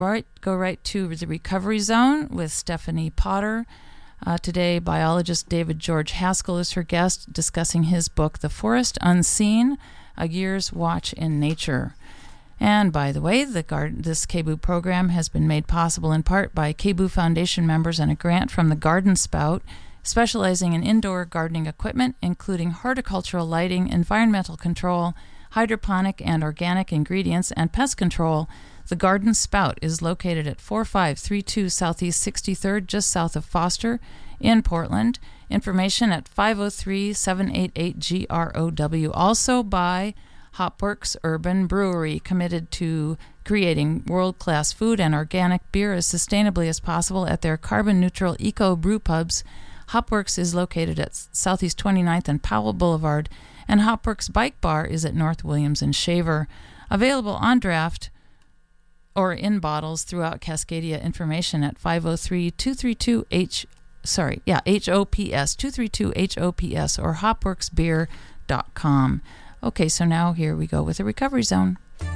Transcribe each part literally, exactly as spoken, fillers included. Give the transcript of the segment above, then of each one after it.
Right, go right to the Recovery Zone with Stephanie Potter. Uh, today, biologist David George Haskell is her guest, discussing his book, The Forest Unseen, A Year's Watch in Nature. And by the way, the garden, this K B O O program has been made possible in part by K B O O Foundation members and a grant from the Garden Spout, specializing in indoor gardening equipment, including horticultural lighting, environmental control, hydroponic and organic ingredients, and pest control. The Garden Spout is located at forty-five thirty-two Southeast sixty-third, just south of Foster, in Portland. Information at five oh three, seven eight eight, G R O W. Also by Hopworks Urban Brewery, committed to creating world-class food and organic beer as sustainably as possible at their carbon-neutral eco brew pubs. Hopworks is located at Southeast twenty-ninth and Powell Boulevard, and Hopworks Bike Bar is at North Williams and Shaver. Available on draft or in bottles throughout Cascadia. Information at five oh three, two three two, H sorry, yeah, H O P S, two three two H O P S, or hopworks beer dot com. Okay, so now here we go with the Recovery Zone.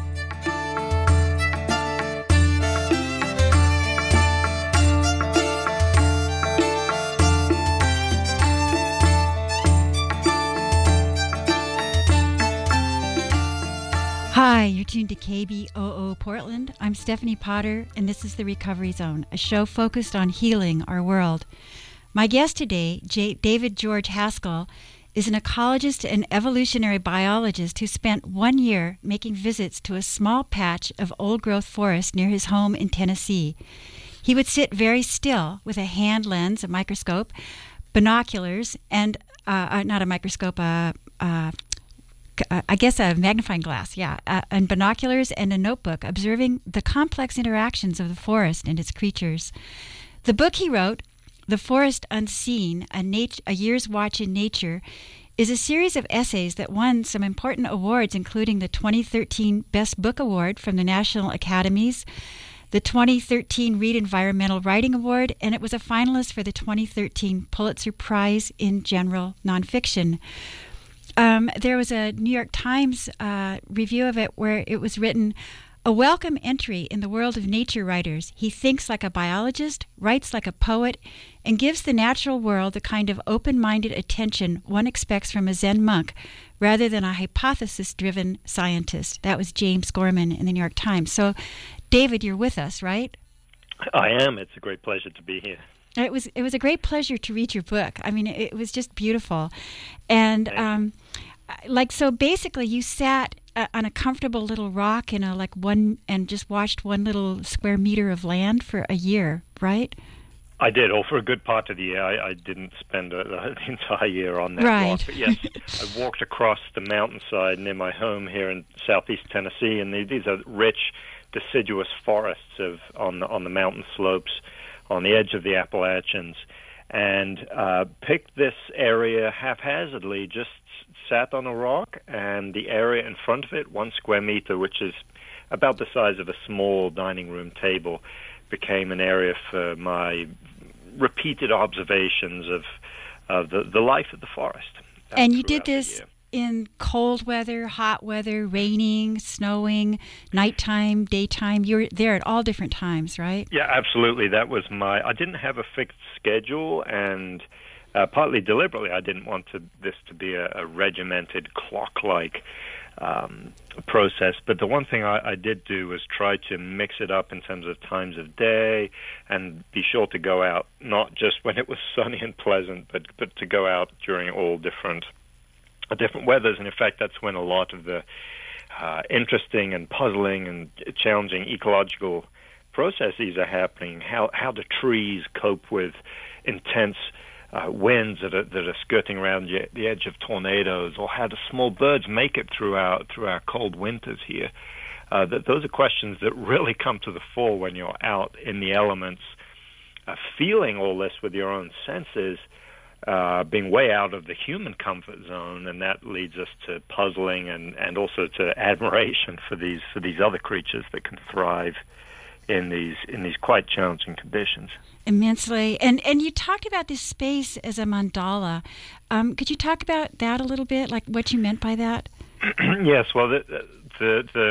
Hi, you're tuned to K B O O Portland. I'm Stephanie Potter, and this is The Recovery Zone, a show focused on healing our world. My guest today, J- David George Haskell, is an ecologist and evolutionary biologist who spent one year making visits to a small patch of old-growth forest near his home in Tennessee. He would sit very still with a hand lens, a microscope, binoculars, and uh, uh, not a microscope, uh, uh, I guess a magnifying glass, yeah, uh, and binoculars and a notebook, observing the complex interactions of the forest and its creatures. The book he wrote, The Forest Unseen, a, nat- a Year's Watch in Nature, is a series of essays that won some important awards, including the twenty thirteen Best Book Award from the National Academies, the twenty thirteen Reed Environmental Writing Award, and it was a finalist for the twenty thirteen Pulitzer Prize in General Nonfiction. Um, there was a New York Times uh, review of it where it was written, a welcome entry in the world of nature writers. He thinks like a biologist, writes like a poet, and gives the natural world the kind of open-minded attention one expects from a Zen monk rather than a hypothesis-driven scientist. That was James Gorman in the New York Times. So, David, you're with us, right? I am. It's a great pleasure to be here. It was it was a great pleasure to read your book. I mean, it, it was just beautiful. And um, like, so basically you sat uh, on a comfortable little rock in a like one and just watched one little square meter of land for a year, right? I did, or for a good part of the year. I, I didn't spend a, the entire year on that right. rock. But yes, I walked across the mountainside near my home here in southeast Tennessee, and these are rich, deciduous forests of on the, on the mountain slopes on the edge of the Appalachians, and uh, picked this area haphazardly, just sat on a rock, and the area in front of it, one square meter, which is about the size of a small dining room table, became an area for my repeated observations of, of the, the life of the forest. And you did this in cold weather, hot weather, raining, snowing, nighttime, daytime. You were there at all different times, right? Yeah, absolutely. That was my... I didn't have a fixed schedule, and uh, partly deliberately, I didn't want to, this to be a, a regimented, clock-like um, process. But the one thing I, I did do was try to mix it up in terms of times of day and be sure to go out, not just when it was sunny and pleasant, but, but to go out during all different... different weathers, and in fact that's when a lot of the uh, interesting and puzzling and challenging ecological processes are happening. How how do trees cope with intense uh, winds that are, that are skirting around the edge of tornadoes, or how do small birds make it through our, through our cold winters here? Uh, that those are questions that really come to the fore when you're out in the elements, uh, feeling all this with your own senses, Uh, being way out of the human comfort zone, and that leads us to puzzling and, and also to admiration for these for these other creatures that can thrive in these in these quite challenging conditions. Immensely. And and you talked about this space as a mandala. Um, could you talk about that a little bit, like what you meant by that? Yes. Well, the, the the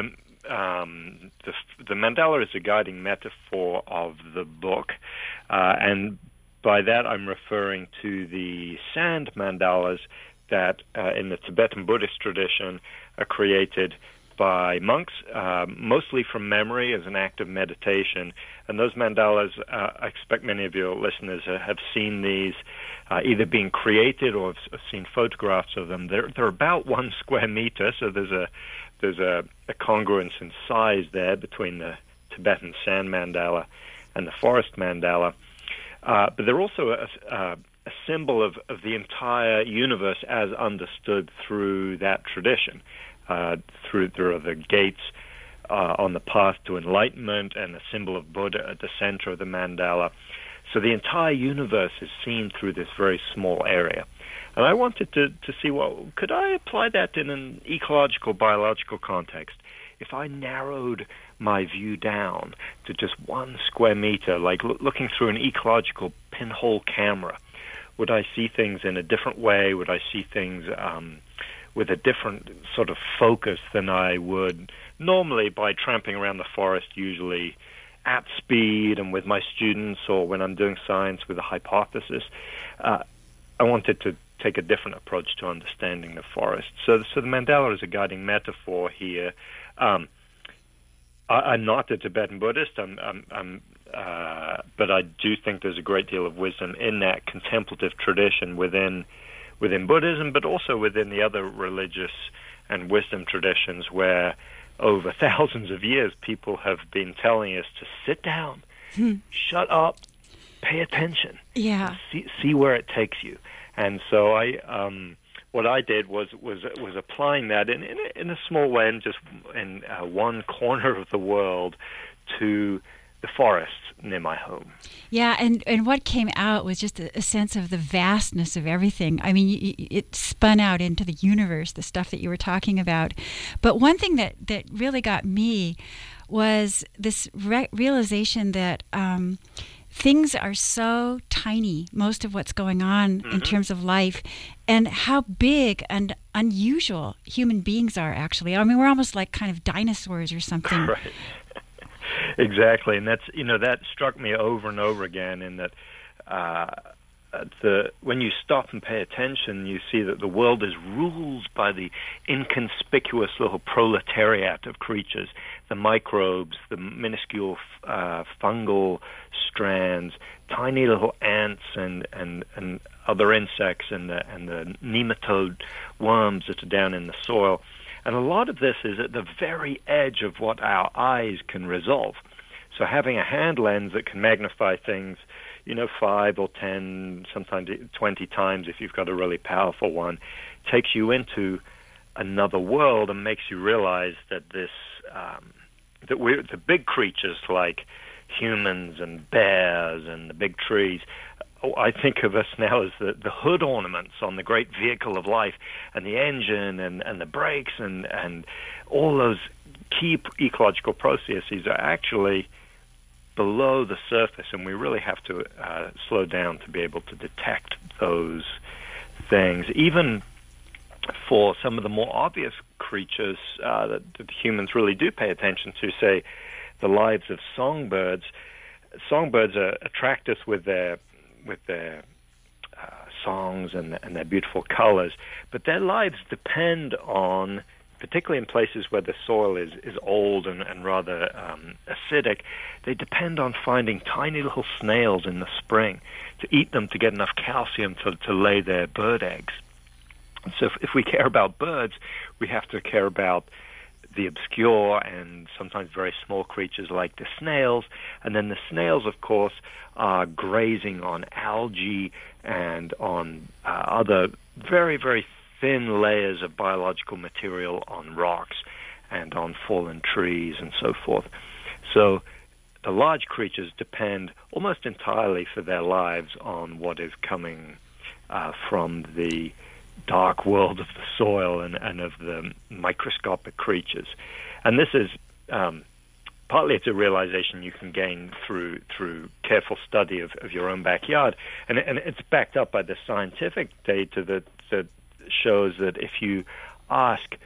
um, the, the mandala is a guiding metaphor of the book, uh, and by that I'm referring to the sand mandalas that uh, in the Tibetan Buddhist tradition are created by monks, uh, mostly from memory as an act of meditation. And those mandalas, uh, I expect many of your listeners uh, have seen these uh, either being created or have seen photographs of them. They're, they're about one square meter, so there's a there's a, a congruence in size there between the Tibetan sand mandala and the forest mandala. Uh, but they're also a, a, a symbol of, of the entire universe as understood through that tradition. Uh, through there are the gates uh, on the path to enlightenment and a symbol of Buddha at the center of the mandala. So the entire universe is seen through this very small area. And I wanted to, to see, well, could I apply that in an ecological, biological context? If I narrowed my view down to just one square meter, like lo- looking through an ecological pinhole camera, would I see things in a different way? Would I see things um, with a different sort of focus than I would normally by tramping around the forest, usually at speed and with my students, or when I'm doing science with a hypothesis? Uh, I wanted to take a different approach to understanding the forest. So, so the mandala is a guiding metaphor here. Um, I, I'm not a Tibetan Buddhist, I'm, I'm, I'm, uh, but I do think there's a great deal of wisdom in that contemplative tradition within within Buddhism, but also within the other religious and wisdom traditions where over thousands of years people have been telling us to sit down, hmm. shut up, pay attention, yeah, see, see where it takes you. And so I, um, what I did was was was applying that in in a, in a small way, in just in uh, one corner of the world, to the forests near my home. Yeah, and, and what came out was just a, a sense of the vastness of everything. I mean, y- it spun out into the universe, the stuff that you were talking about. But one thing that, that really got me was this re- realization that um, things are so tiny, most of what's going on mm-hmm. in terms of life, and how big and unusual human beings are, actually. I mean, we're almost like kind of dinosaurs or something. Right. Exactly, and that's you know that struck me over and over again. In that, uh, the when you stop and pay attention, you see that the world is ruled by the inconspicuous little proletariat of creatures, the microbes, the minuscule uh, fungal strands, tiny little ants and, and, and other insects, and the and the nematode worms that are down in the soil. And a lot of this is at the very edge of what our eyes can resolve. So having a hand lens that can magnify things, you know, five or ten, sometimes twenty times if you've got a really powerful one, takes you into another world and makes you realize that this, um, that we're the big creatures like humans and bears and the big trees. I think of us now as the, the hood ornaments on the great vehicle of life, and the engine and, and the brakes and, and all those key ecological processes are actually below the surface, and we really have to uh, slow down to be able to detect those things. Even for some of the more obvious creatures uh, that, that humans really do pay attention to, say, the lives of songbirds. Songbirds are, attract us with their with their uh, songs and, and their beautiful colors, but their lives depend on, particularly in places where the soil is, is old and, and rather um, acidic, they depend on finding tiny little snails in the spring to eat them to get enough calcium to, to lay their bird eggs. And so if, if we care about birds, we have to care about the obscure and sometimes very small creatures like the snails. And then the snails, of course, are grazing on algae and on uh, other very, very thin layers of biological material on rocks and on fallen trees and so forth. So the large creatures depend almost entirely for their lives on what is coming uh, from the dark world of the soil and, and of the microscopic creatures. And this is um, partly it's a realization you can gain through through careful study of, of your own backyard. And, and it's backed up by the scientific data that, that shows that if you ask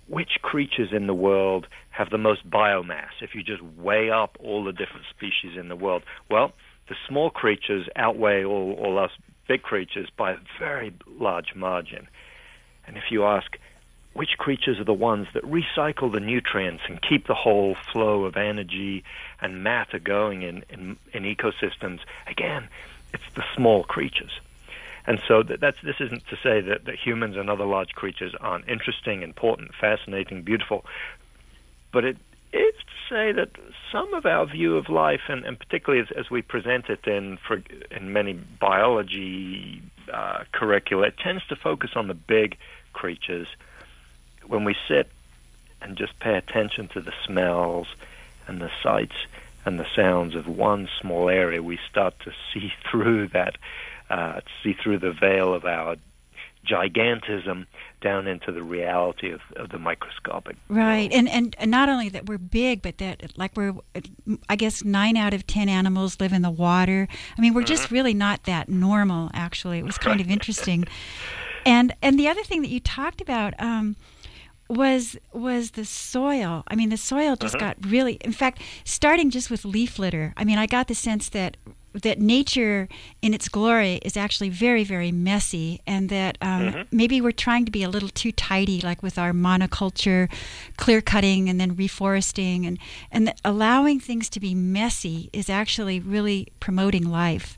which creatures in the world have the most biomass? If you just weigh up all the different species in the world, well, the small creatures outweigh all, all us big creatures by a very large margin. And if you ask, which creatures are the ones that recycle the nutrients and keep the whole flow of energy and matter going in, in, in ecosystems, again, it's the small creatures. And so that's, this isn't to say that, that humans and other large creatures aren't interesting, important, fascinating, beautiful, but it is to say that some of our view of life, and, and particularly as, as we present it in, for, in many biology uh, curricula, it tends to focus on the big creatures. When we sit and just pay attention to the smells and the sights and the sounds of one small area, we start to see through that, uh, see through the veil of our gigantism down into the reality of, of the microscopic. Right, and, and and not only that we're big, but that like we're, I guess nine out of ten animals live in the water. I mean, we're mm-hmm. just really not that normal. Actually, it was kind of interesting. And and the other thing that you talked about um, was was the soil. I mean, the soil just uh-huh. got really. In fact, starting just with leaf litter. I mean, I got the sense that that nature in its glory is actually very, very messy, and that um, mm-hmm. maybe we're trying to be a little too tidy, like with our monoculture, clear cutting and then reforesting, and and the, allowing things to be messy is actually really promoting life.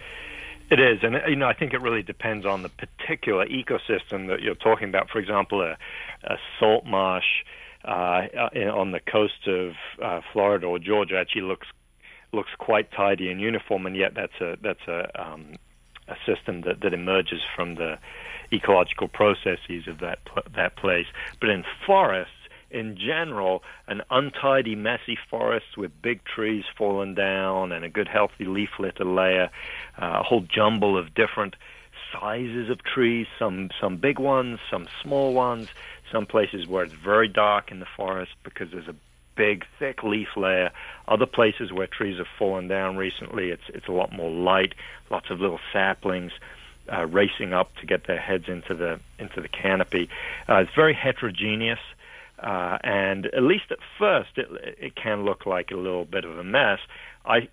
It is, and you know, I think it really depends on the particular ecosystem that you're talking about. For example, a, a salt marsh uh, on the coast of uh, Florida or Georgia actually looks looks quite tidy and uniform, and yet that's a that's a um, a system that, that emerges from the ecological processes of that pl- that place. But in forests, in general, an untidy, messy forest with big trees fallen down and a good, healthy leaf litter layer, uh, a whole jumble of different sizes of trees, some some big ones, some small ones, some places where it's very dark in the forest because there's a big, thick leaf layer. Other places where trees have fallen down recently, it's it's a lot more light, lots of little saplings uh, racing up to get their heads into the into the canopy. Uh, it's very heterogeneous. Uh, and at least at first, it, it can look like a little bit of a mess. I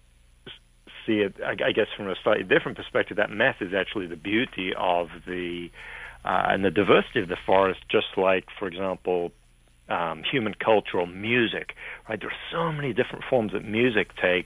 see it, I, I guess, from a slightly different perspective. That mess is actually the beauty of the uh, and the diversity of the forest. Just like, for example, um, human cultural music. Right, there are so many different forms that music takes.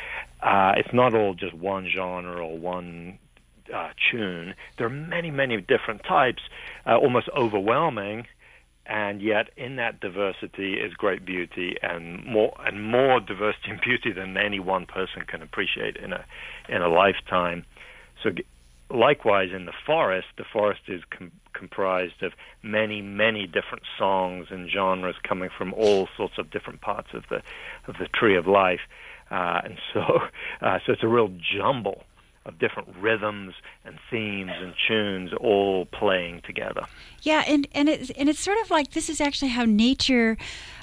Uh, it's not all just one genre or one uh, tune. There are many, many different types, uh, almost overwhelming. And yet, in that diversity is great beauty, and more and more diversity and beauty than any one person can appreciate in a in a lifetime. So, likewise, in the forest, the forest is com- comprised of many, many different songs and genres coming from all sorts of different parts of the of the tree of life, uh, and so uh, so it's a real jumble of different rhythms and themes and tunes all playing together. Yeah, and, and, it's, and it's sort of like this is actually how nature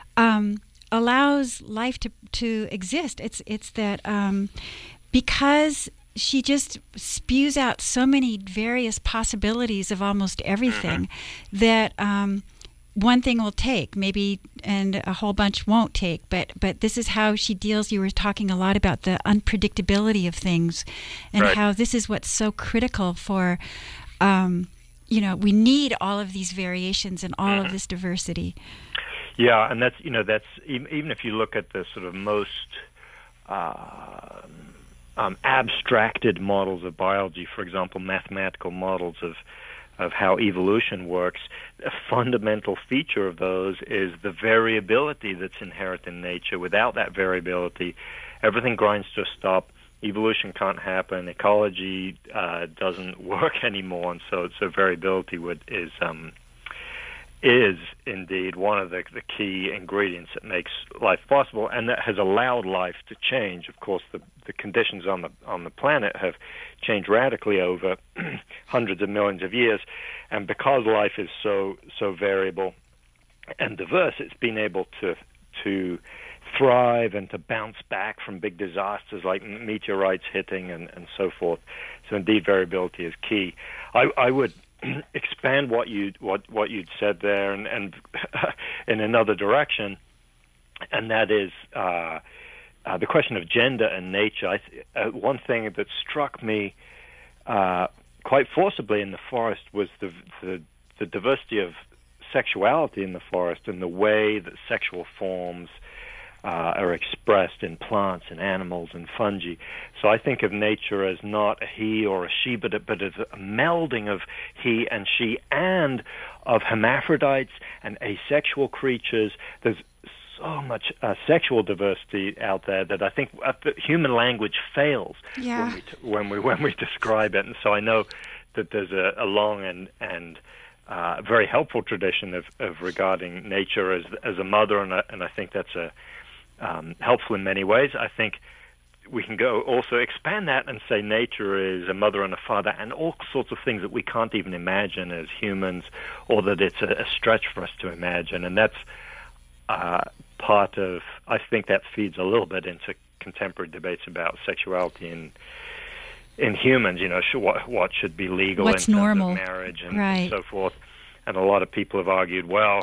um, allows life to, to exist. It's, it's that um, because she just spews out so many various possibilities of almost everything mm-hmm. that um, one thing will take, maybe, and a whole bunch won't take. But but this is how she deals. You were talking a lot about the unpredictability of things, and right. how this is what's so critical for, um, you know, we need all of these variations and all mm-hmm. of this diversity. Yeah, and that's you know that's even if you look at the sort of most uh, um, abstracted models of biology, for example, mathematical models of. of how evolution works, a fundamental feature of those is the variability that's inherent in nature. Without that variability, everything grinds to a stop. Evolution can't happen. Ecology uh, doesn't work anymore, and so so variability would is um, is indeed one of the, the key ingredients that makes life possible, and that has allowed life to change. Of course, the, the conditions on the on the planet have changed radically over hundreds of millions of years, and because life is so so variable and diverse, it's been able to to thrive and to bounce back from big disasters like meteorites hitting and, and so forth. So indeed, variability is key. I, I would expand what you what what you'd said there, and, and in another direction, and that is uh, uh, the question of gender and nature. I th- uh, one thing that struck me uh, quite forcibly in the forest was the, the the diversity of sexuality in the forest and the way that sexual forms uh, are expressed in plants and animals and fungi. So I think of nature as not a he or a she, but, but as a melding of he and she and of hermaphrodites and asexual creatures. There's so much uh, sexual diversity out there that I think uh, the human language fails yeah. when, we t- when we when we describe it. And so I know that there's a, a long and and uh, very helpful tradition of, of regarding nature as as a mother, and, a, and I think that's a um, helpful in many ways. I think we can go also expand that and say nature is a mother and a father and all sorts of things that we can't even imagine as humans, or that it's a, a stretch for us to imagine. And that's uh, part of, I think that feeds a little bit into contemporary debates about sexuality in in humans, you know, sh- what, what should be legal What's in terms normal? of marriage and, right. and so forth. And a lot of people have argued, well,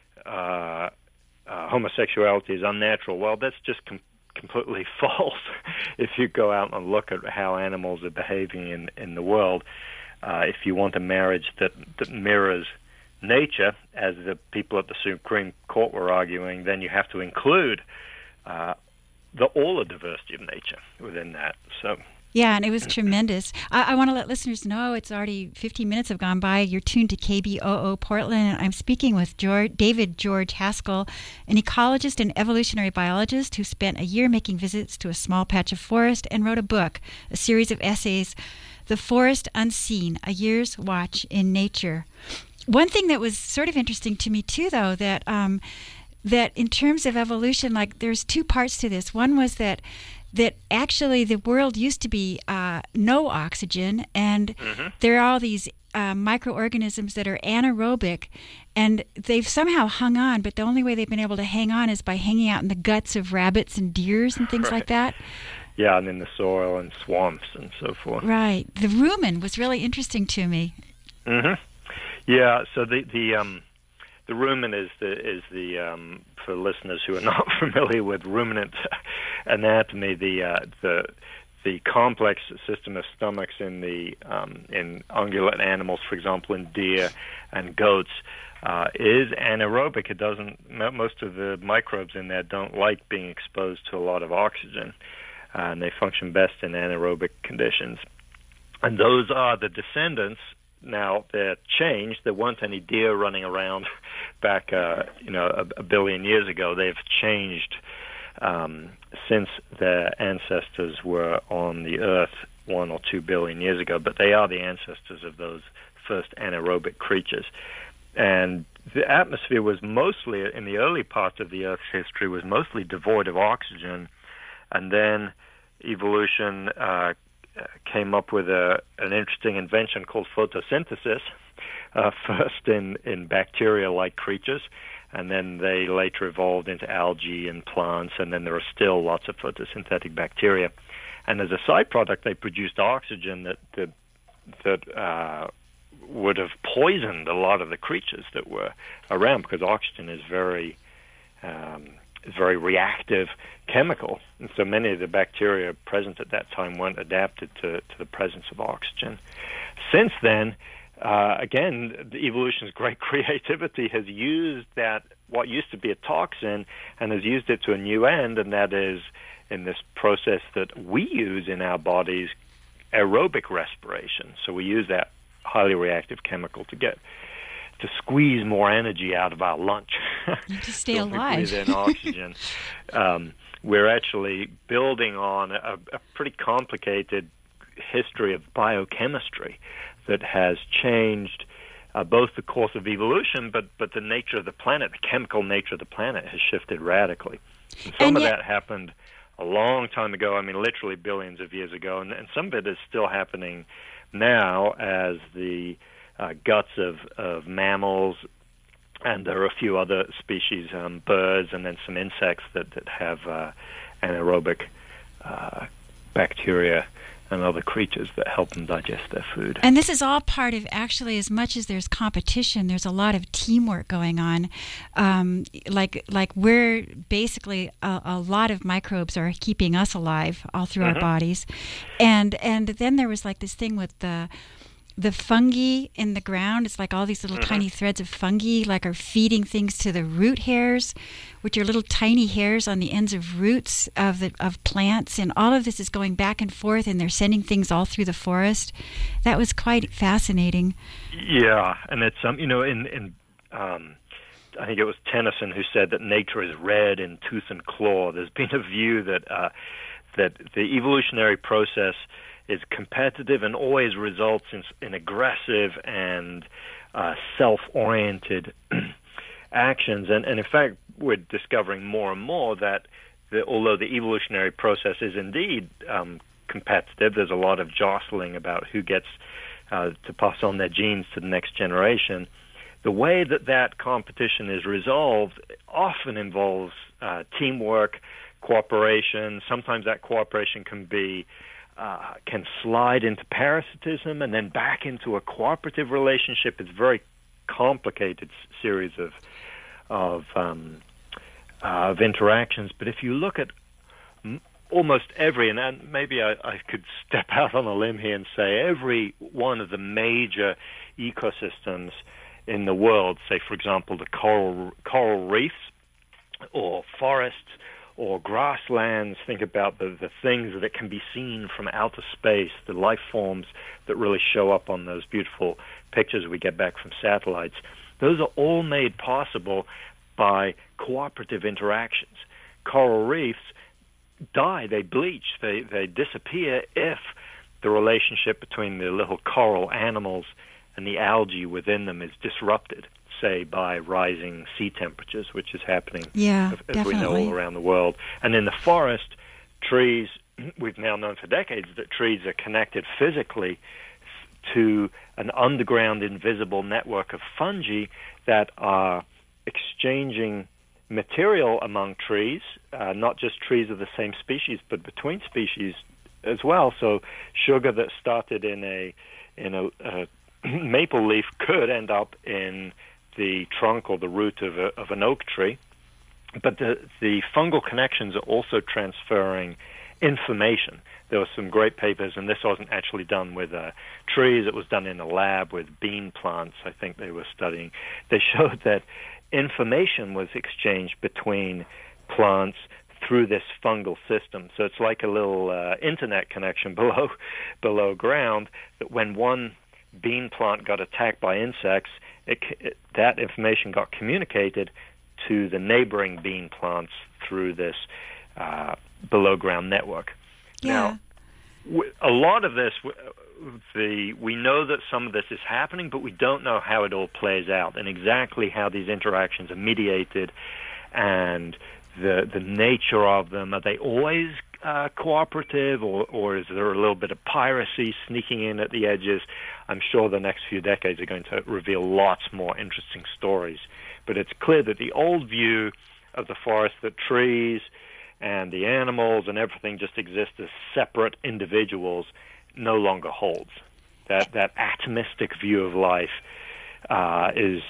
uh, uh, homosexuality is unnatural. Well, that's just com- completely false. If you go out and look at how animals are behaving in, in the world, uh, if you want a marriage that, that mirrors nature, as the people at the Supreme Court were arguing, then you have to include uh, the all the diversity of nature within that. So. Yeah, and it was tremendous. I, I want to let listeners know it's already fifteen minutes have gone by. You're tuned to K B O O Portland, and I'm speaking with George, David George Haskell, an ecologist and evolutionary biologist who spent a year making visits to a small patch of forest and wrote a book, a series of essays, The Forest Unseen, A Year's Watch in Nature. One thing that was sort of interesting to me, too, though, that um, that in terms of evolution, like there's two parts to this. One was that that actually the world used to be uh, no oxygen, and mm-hmm. there are all these uh, microorganisms that are anaerobic, and they've somehow hung on, but the only way they've been able to hang on is by hanging out in the guts of rabbits and deers and things right. like that. Yeah, and in the soil and swamps and so forth. Right. The rumen was really interesting to me. Mm-hmm. Yeah, so the the um, the rumen is the is the um, for listeners who are not familiar with ruminant anatomy, the uh, the the complex system of stomachs in the um, in ungulate animals, for example, in deer and goats, uh, is anaerobic. It doesn't. Most of the microbes in there don't like being exposed to a lot of oxygen, uh, and they function best in anaerobic conditions. And those are the descendants. Now they're changed. There weren't any deer running around back, uh, you know, a, a billion years ago. They've changed um, since their ancestors were on the Earth one or two billion years ago. But they are the ancestors of those first anaerobic creatures. And the atmosphere was mostly, in the early part of the Earth's history, was mostly devoid of oxygen. And then evolution Uh, came up with a, an interesting invention called photosynthesis, uh, first in, in bacteria-like creatures, and then they later evolved into algae and plants, and then there are still lots of photosynthetic bacteria. And as a side product, they produced oxygen that that, that uh, would have poisoned a lot of the creatures that were around, because oxygen is very um, is very reactive chemical, and so many of the bacteria present at that time weren't adapted to, to the presence of oxygen. Since then, uh, again, the evolution's great creativity has used that, what used to be a toxin, and has used it to a new end, and that is in this process that we use in our bodies, aerobic respiration. So we use that highly reactive chemical to get to squeeze more energy out of our lunch. To stay so alive. We breathe in oxygen. um, we're actually building on a, a pretty complicated history of biochemistry that has changed uh, both the course of evolution, but, but the nature of the planet, the chemical nature of the planet has shifted radically. And some And of yet- that happened a long time ago, I mean literally billions of years ago, and, and some of it is still happening now as the Uh, guts of, of mammals, and there are a few other species, um, birds, and then some insects that, that have uh, anaerobic uh, bacteria and other creatures that help them digest their food. And this is all part of, actually, as much as there's competition, there's a lot of teamwork going on. Um, like like we're basically, a, a lot of microbes are keeping us alive all through mm-hmm. our bodies. And and then there was like this thing with the the fungi in the ground. It's like all these little mm-hmm. tiny threads of fungi like are feeding things to the root hairs, which are little tiny hairs on the ends of roots of the of plants. And all of this is going back and forth, and they're sending things all through the forest. That was quite fascinating. Yeah, and it's um, you know, in in um, I think it was Tennyson who said that nature is red in tooth and claw. There's been a view that uh, that the evolutionary process is competitive and always results in, in aggressive and uh, self-oriented actions. And, and in fact, we're discovering more and more that the, although the evolutionary process is indeed um, competitive, there's a lot of jostling about who gets uh, to pass on their genes to the next generation. The way that that competition is resolved often involves uh, teamwork, cooperation. Sometimes that cooperation can be Uh, can slide into parasitism and then back into a cooperative relationship. It's a very complicated s- series of of um, uh, of interactions. But if you look at m- almost every, and, and maybe I, I could step out on a limb here and say every one of the major ecosystems in the world, say for example the coral coral reefs or forests, or grasslands, think about the, the things that can be seen from outer space, the life forms that really show up on those beautiful pictures we get back from satellites. Those are all made possible by cooperative interactions. Coral reefs die, they bleach, they, they disappear if the relationship between the little coral animals and the algae within them is disrupted, say, by rising sea temperatures, which is happening, yeah, as, as we know, all around the world. And in the forest, trees, we've now known for decades that trees are connected physically to an underground invisible network of fungi that are exchanging material among trees, uh, not just trees of the same species, but between species as well. So sugar that started in a in a, a maple leaf could end up in the trunk or the root of, a, of an oak tree. But the, the fungal connections are also transferring information. There were some great papers, and this wasn't actually done with uh, trees. It was done in a lab with bean plants, I think they were studying. They showed that information was exchanged between plants through this fungal system. So it's like a little uh, internet connection below below ground, that when one bean plant got attacked by insects, it, it, that information got communicated to the neighboring bean plants through this uh, below-ground network. Yeah. Now, w- a lot of this, w- the we know that some of this is happening, but we don't know how it all plays out and exactly how these interactions are mediated and the the nature of them. Are they always uh, cooperative, or, or is there a little bit of piracy sneaking in at the edges? I'm sure the next few decades are going to reveal lots more interesting stories. But it's clear that the old view of the forest, that trees and the animals and everything just exist as separate individuals, no longer holds. That that atomistic view of life uh, is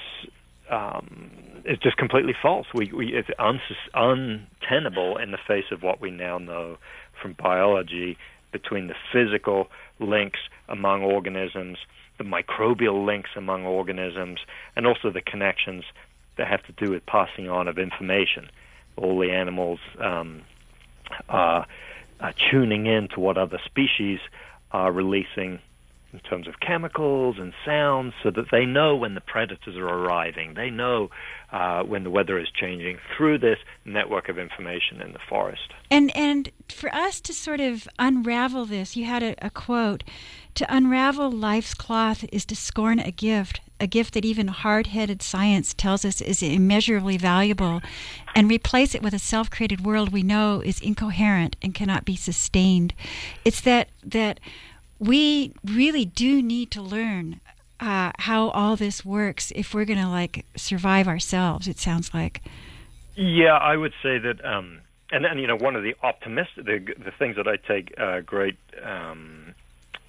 um, is just completely false. We, we it's unsus- untenable in the face of what we now know from biology between the physical links among organisms, the microbial links among organisms, and also the connections that have to do with passing on of information. All the animals um, are, are tuning in to what other species are releasing in terms of chemicals and sounds, so that they know when the predators are arriving. They know uh, when the weather is changing through this network of information in the forest. And and for us to sort of unravel this, you had a, a quote, "To unravel life's cloth is to scorn a gift, a gift that even hard-headed science tells us is immeasurably valuable, and replace it with a self-created world we know is incoherent and cannot be sustained." It's that that we really do need to learn uh, how all this works if we're going to like survive ourselves, it sounds like. Yeah, I would say that, um, and, and you know, one of the optimistic, the, the things that I take uh, great um,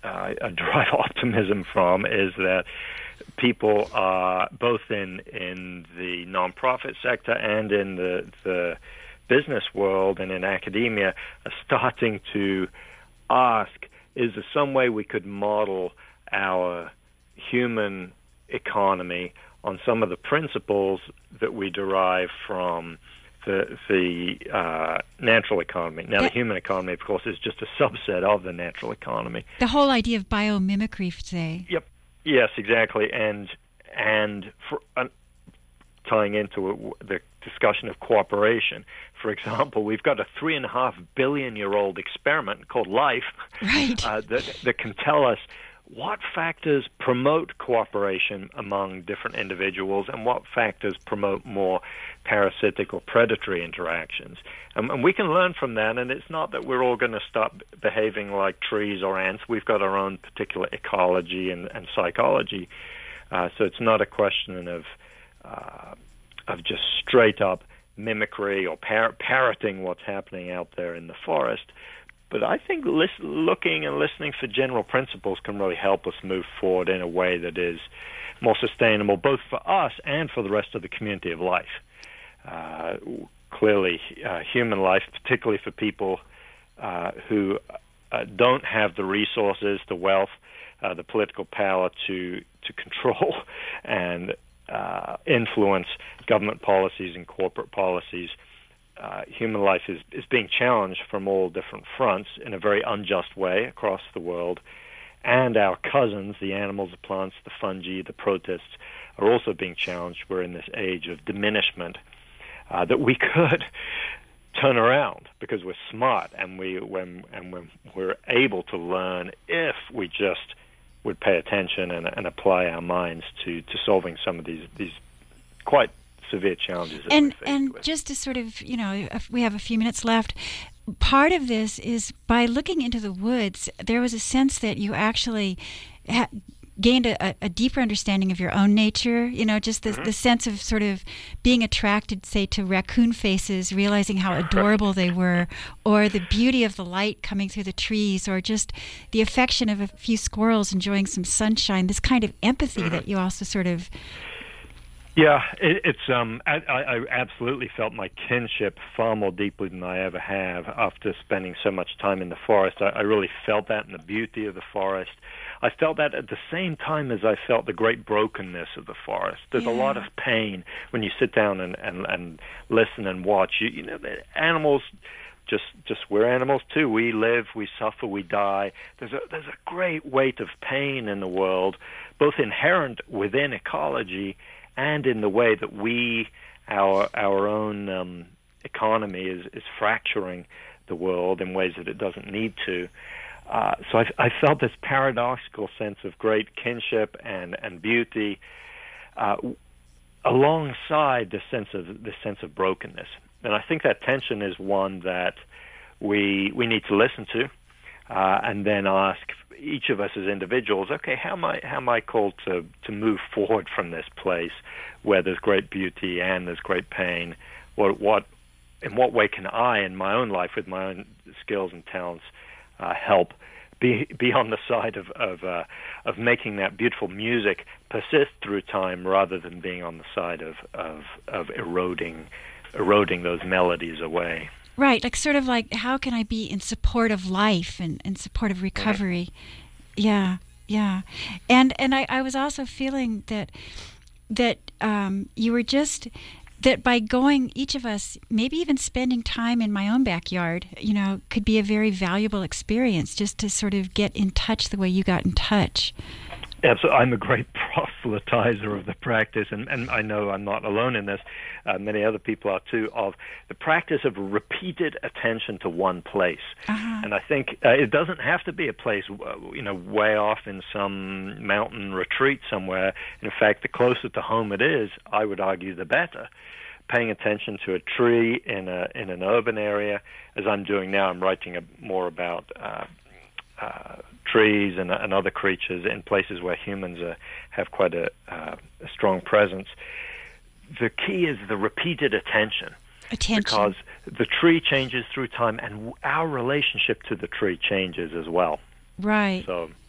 uh, I derive optimism from is that people are both in in the nonprofit sector and in the the business world and in academia are starting to ask, is there some way we could model our human economy on some of the principles that we derive from the the uh, natural economy? Now, that, the human economy, of course, is just a subset of the natural economy. The whole idea of biomimicry, say. Yep. Yes, exactly. And and for, uh, tying into a, the discussion of cooperation, for example, we've got a three and a half billion year old experiment called life, right. uh, that that can tell us what factors promote cooperation among different individuals and what factors promote more parasitic or predatory interactions. Um, and we can learn from that, and it's not that we're all going to start behaving like trees or ants. We've got our own particular ecology and, and psychology. Uh, so it's not a question of uh, of just straight-up mimicry or par- parroting what's happening out there in the forest. But I think lis- looking and listening for general principles can really help us move forward in a way that is more sustainable, both for us and for the rest of the community of life. Uh, clearly, uh, human life, particularly for people uh, who uh, don't have the resources, the wealth, uh, the political power to to control and uh, influence government policies and corporate policies, Uh, human life is, is being challenged from all different fronts in a very unjust way across the world. And our cousins, the animals, the plants, the fungi, the protists, are also being challenged. We're in this age of diminishment uh, that we could turn around because we're smart and we when and when we're able to learn if we just would pay attention and, and apply our minds to, to solving some of these these quite severe challenges that and we're faced and with. Just to sort of, you know, if we have a few minutes left, part of this is by looking into the woods, there was a sense that you actually ha- gained a, a deeper understanding of your own nature, you know, just the, mm-hmm. the sense of sort of being attracted, say, to raccoon faces, realizing how adorable they were, or the beauty of the light coming through the trees, or just the affection of a few squirrels enjoying some sunshine, this kind of empathy mm-hmm. that you also sort of... Yeah, it, it's. Um, I, I absolutely felt my kinship far more deeply than I ever have after spending so much time in the forest. I, I really felt that in the beauty of the forest. I felt that at the same time as I felt the great brokenness of the forest. There's yeah. a lot of pain when you sit down and, and, and listen and watch. You, you know, the animals, just just we're animals too. We live, we suffer, we die. There's a there's a great weight of pain in the world, both inherent within ecology and in the way that we, our our own um, economy is, is fracturing the world in ways that it doesn't need to. Uh, so I, I felt this paradoxical sense of great kinship and, and beauty uh, alongside this sense of this sense of brokenness. And I think that tension is one that we we need to listen to uh, and then ask each of us as individuals, okay, how am I how am I called to, to move forward from this place where there's great beauty and there's great pain? What what in what way can I, in my own life, with my own skills and talents, uh, help be be on the side of of uh, of making that beautiful music persist through time, rather than being on the side of of, of eroding eroding those melodies away? Right, like sort of like, how can I be in support of life and in support of recovery? Mm-hmm. Yeah, yeah. And and I, I was also feeling that that um, you were just, that by going, each of us, maybe even spending time in my own backyard, you know, could be a very valuable experience just to sort of get in touch the way you got in touch. Absolutely. I'm a great proselytizer of the practice, and, and I know I'm not alone in this. Uh, many other people are too, of the practice of repeated attention to one place. Uh-huh. And I think uh, it doesn't have to be a place, you know, way off in some mountain retreat somewhere. In fact, the closer to home it is, I would argue, the better. Paying attention to a tree in a in an urban area, as I'm doing now. I'm writing a, more about Uh, Uh, trees and, and other creatures in places where humans uh, have quite a, uh, a strong presence. The key is the repeated attention. Attention. Because the tree changes through time, and our relationship to the tree changes as well. Right. So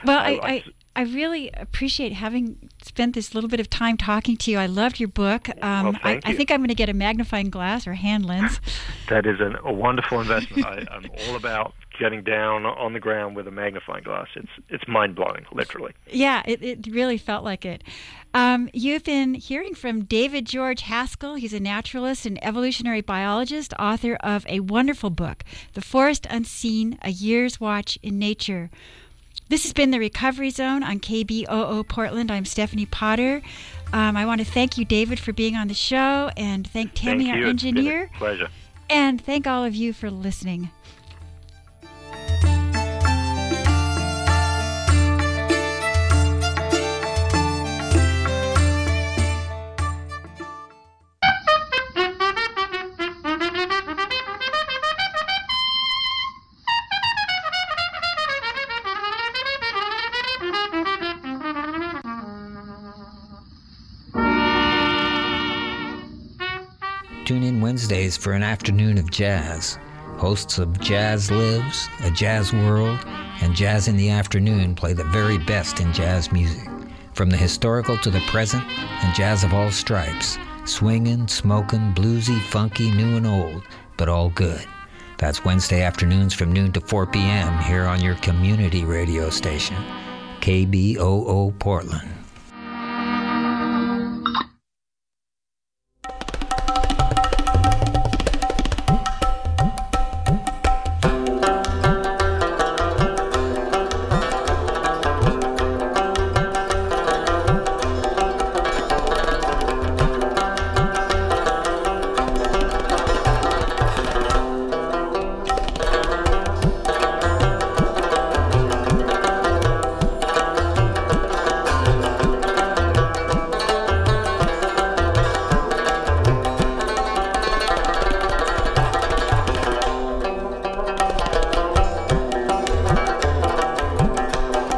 Well, I, I, I really appreciate having spent this little bit of time talking to you. I loved your book. Um, well, thank I, you. I think I'm going to get a magnifying glass or hand lens. That is an, a wonderful investment. I, I'm all about getting down on the ground with a magnifying glass. It's it's mind-blowing, literally. Yeah, it, it really felt like it. Um, you've been hearing from David George Haskell. He's a naturalist and evolutionary biologist, author of a wonderful book, The Forest Unseen, A Year's Watch in Nature. This has been The Recovery Zone on K B O O Portland. I'm Stephanie Potter. Um, I want to thank you, David, for being on the show, and thank Tammy, thank our you. engineer. It's been a pleasure. And thank all of you for listening. Tune in Wednesdays for an afternoon of jazz. Hosts of Jazz Lives, A Jazz World, and Jazz in the Afternoon play the very best in jazz music. From the historical to the present, and jazz of all stripes. Swinging, smoking, bluesy, funky, new and old, but all good. That's Wednesday afternoons from noon to four p.m. here on your community radio station, K B O O Portland.